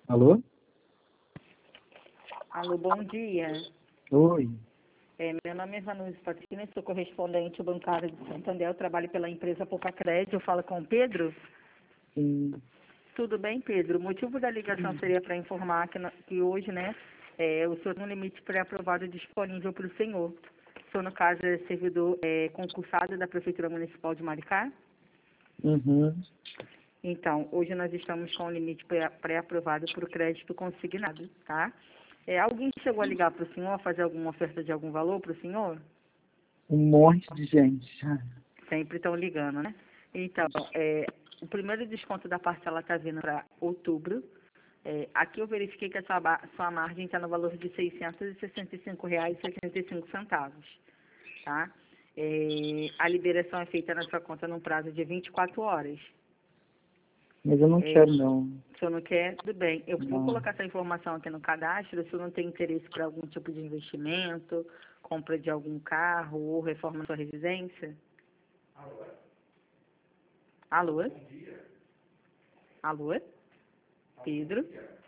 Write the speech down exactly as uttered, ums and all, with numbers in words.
Alô? Alô, bom dia. Oi. É, meu nome é Vanusa Patrina, sou correspondente bancária de Santander, eu trabalho pela empresa Poucacred, eu falo com o Pedro. Sim. Tudo bem, Pedro? O motivo da ligação seria para informar que, no- que hoje, né, é, o senhor tem um limite pré-aprovado disponível para o senhor. O senhor, no caso, é servidor é, concursado da Prefeitura Municipal de Maricá. Uhum. Então, hoje nós estamos com o limite pré- pré-aprovado para o crédito consignado, tá? É, alguém chegou a ligar para o senhor, fazer alguma oferta de algum valor para o senhor? Um monte de gente. Sempre estão ligando, né? Então, é, o primeiro desconto da parcela está vindo para outubro. É, aqui eu verifiquei que a sua, ba- sua margem está no valor de seiscentos e sessenta e cinco reais e sessenta e cinco centavos, tá? É, a liberação é feita na sua conta num prazo de vinte e quatro horas. Mas eu não É, quero, não. se o senhor não quer, tudo bem. Eu vou Não. colocar essa informação aqui no cadastro. Se o senhor não tem interesse por algum tipo de investimento, compra de algum carro ou reforma na sua residência. Alô? Alô? Pedro?